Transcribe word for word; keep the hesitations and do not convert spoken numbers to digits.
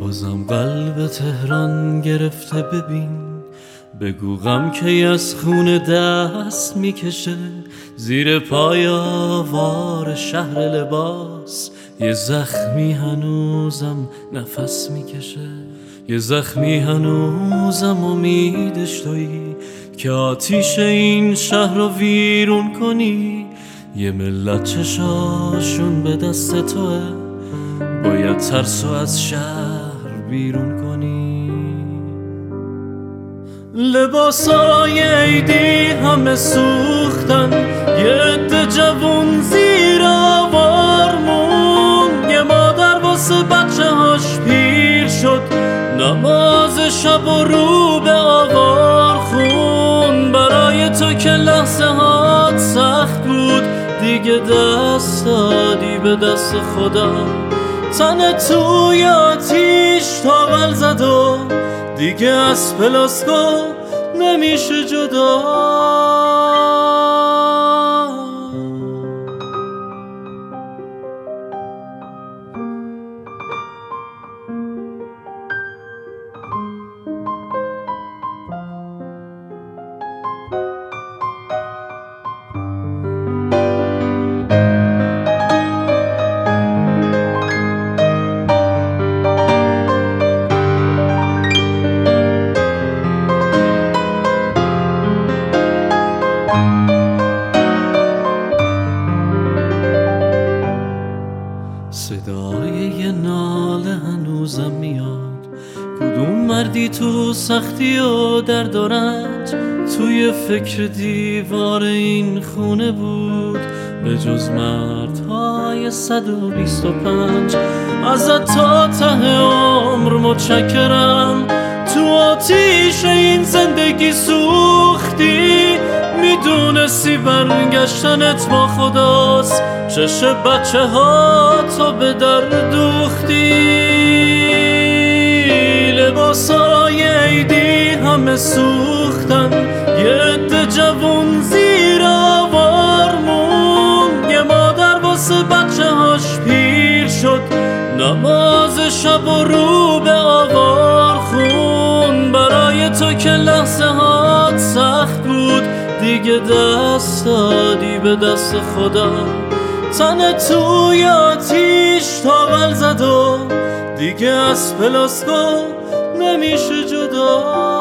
بازم قلب تهران گرفته، ببین بگو غم کی از خون دست میکشه. زیر پای آوار شهر لباس یه زخمی هنوزم نفس میکشه. یه زخمی هنوزم امیدش تویی که آتیش این شهر رو ویرون کنی. یه ملت چشاشون به دست توه، باید ترسو از شهر بیرون کنی. لباسای عیدی همه سوختن، یه عده جوون زیر آوار موند. یه مادر واسه بچه هاش پیر شد، نماز شب و رو به آوار خون. برای تو که لحظه هات سخت بود، دیگه دست دادی به دست خدا. تن توی آتیش تاول زد و دیگه از پلاسکو نمیشه جدا. صدای یه ناله هنوزم میاد، کدوم مردی تو سختی و درد و رنج توی فکر دیوار این خونه بود. به جز مردهای صد و بیست و پنج ازت تا ته عمر متشکرم. تو آتیش این زندگی سوختی، میدونستی برگشتنت با خداست. چش بچه ها تو به در دوختی. لباسای عیدی همه سوختن، یه عده جوون زیر آوار موند. یه مادر واسه بچه هاش پیر شد، نماز شب و رو به آوار خون. برای تو که لحظه هات سخت بود، دیگه دست دادی به دست خدا. تن توی آتیش تاول زد و دیگه از پلاسکو نمیشه جدا.